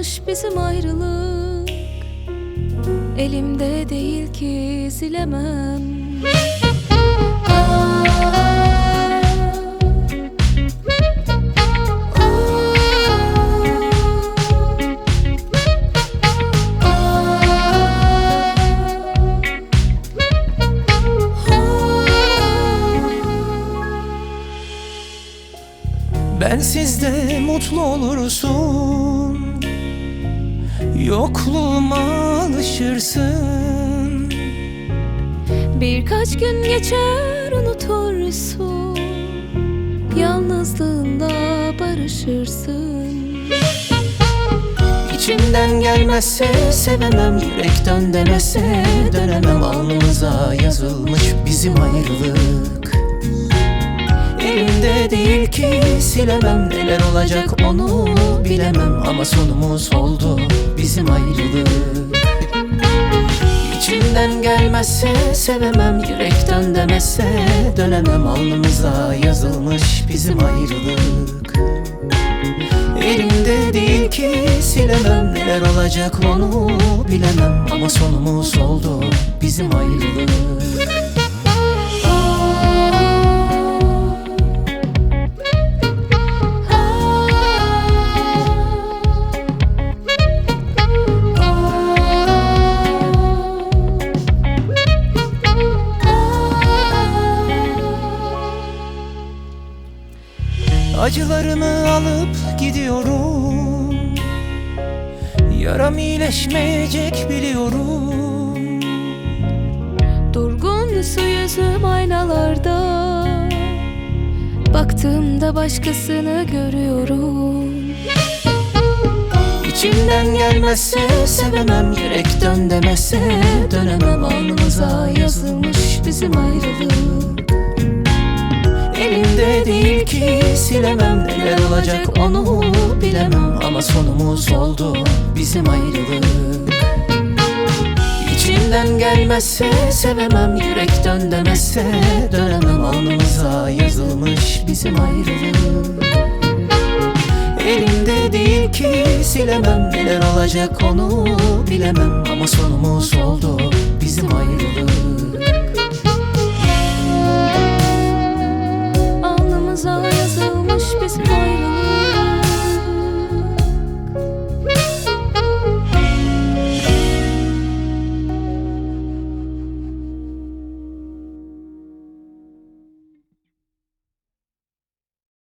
yazılmış bizim ayrılık. Elimde değil ki silemem. Bensiz de mutlu olursun, yokluğuma alışırsın. Birkaç gün geçer unutursun, yalnızlığında barışırsın. İçimden gelmezse sevemem, yürekten demezse dönemem. Alnımıza yazılmış bizim ayrılık. Elimde değil ki silemem, neler olacak onu bilemem. Ama sonumuz oldu bizim ayrılık. İçimden gelmezse sevemem, yürekten demezse dönemem. Alnımıza yazılmış bizim ayrılık. Elimde değil ki silemem, neler olacak onu bilemem. Ama sonumuz oldu bizim ayrılık. Acılarımı alıp gidiyorum, yaram iyileşmeyecek biliyorum. Durgun su yüzüm aynalarda, baktığımda başkasını görüyorum. İçimden gelmezse sevemem, yürekten demezse dönemem. Alnımıza yazılmış bizim ayrılık. Elimde değil ki silemem, neler olacak onu bilemem. Ama sonumuz oldu bizim ayrılık. İçimden gelmezse sevemem, yürekten demezse dönemem. Alnımıza yazılmış bizim ayrılık. Elimde değil ki silemem, neler olacak onu bilemem. Ama sonumuz oldu bizim ayrılık. Alnımıza yazılmış bizim ayrılık.